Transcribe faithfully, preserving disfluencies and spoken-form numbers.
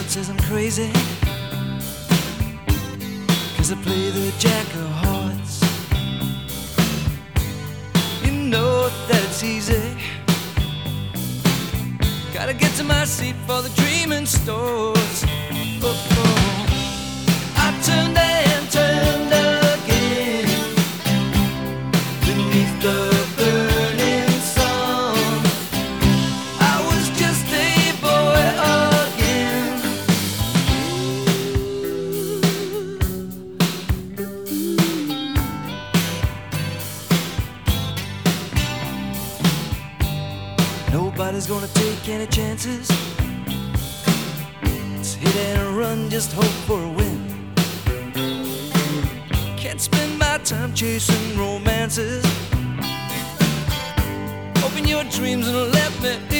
world says I'm crazy, 'cause I play the jack of hearts. You know that it's easy. Gotta get to my seat for the dreaming stores. Oh, oh. I turned and turned again beneath the burning sun. I was just a boy again. Nobody's gonna take any chances. It's hit and run, just hope for a win. Can't spend my time chasing romances. Open your dreams and let me